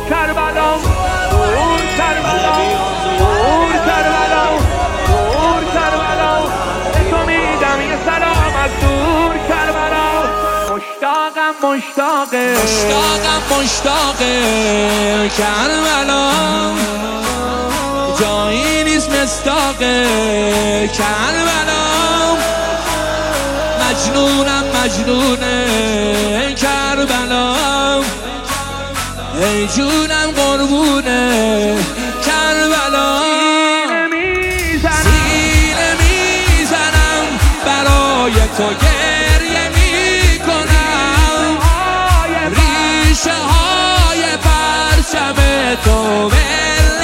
کربلا دور کربلا دور کربلا دور کربلا به تو میدم یه سلام از دور کربلا مشتاقم مشتاق کربلا جایی نیست مصداق کربلا مجنون کربلا ای جونم قربونه کربلا سینه میزنم برای تو گریه میکنم ریشه های پرچم تو ول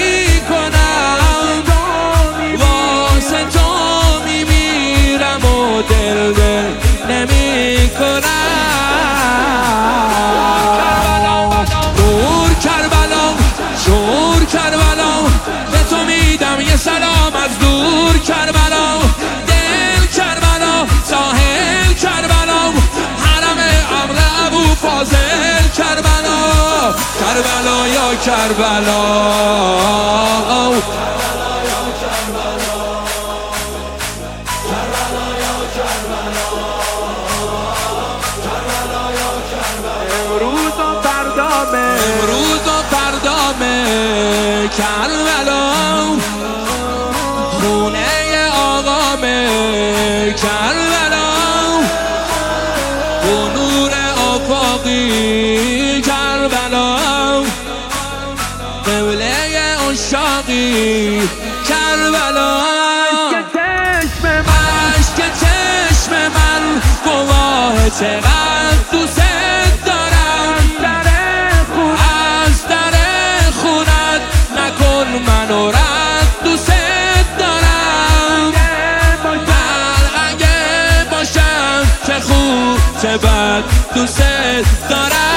میکنم واسه تو میمیرم و دل نمیکنم دور کربلا به تو میدم یه سلام از دور کربلا دل کربلا ساحل کربلا حرم امر ابو فاضل کربلا کربلا یا کربلا امروز و فردامه کربلا خونه آقامه کربلا و نور آفاقی کربلا قبله عشاقی کربلا عشق چشم من گواه چقدر دوست منو رد دوست دارم اگه باشم چه خوب چه بد دوست دارم